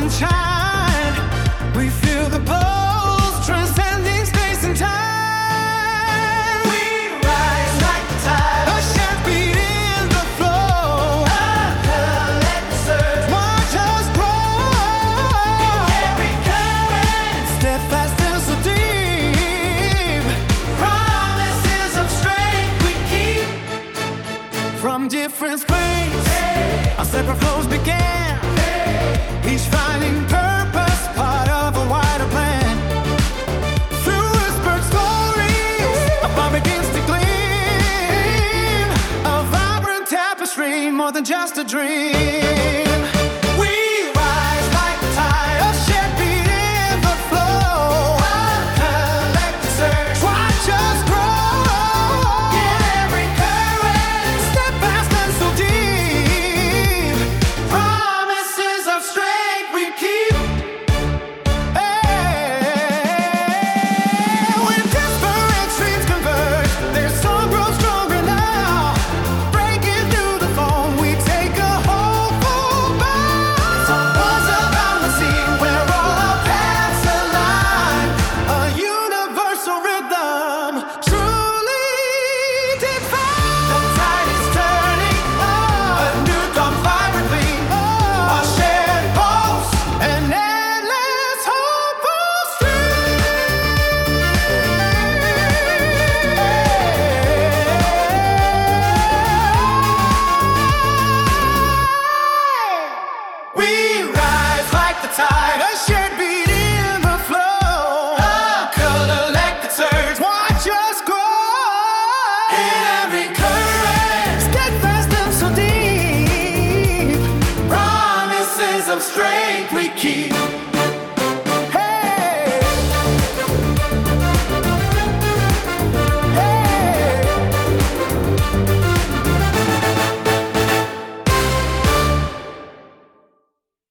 sunshine. We feel the pulse transcending space and time. We rise like the tide, a shaft beat in the flow. Let the surge watch us grow. Every current, steadfast and so deep. Promises of strength we keep. From different springs, our separate flows began. Each finding purpose, part of a wider plan. Through whispered stories, a fire begins to gleam. A vibrant tapestry, more than just a dream.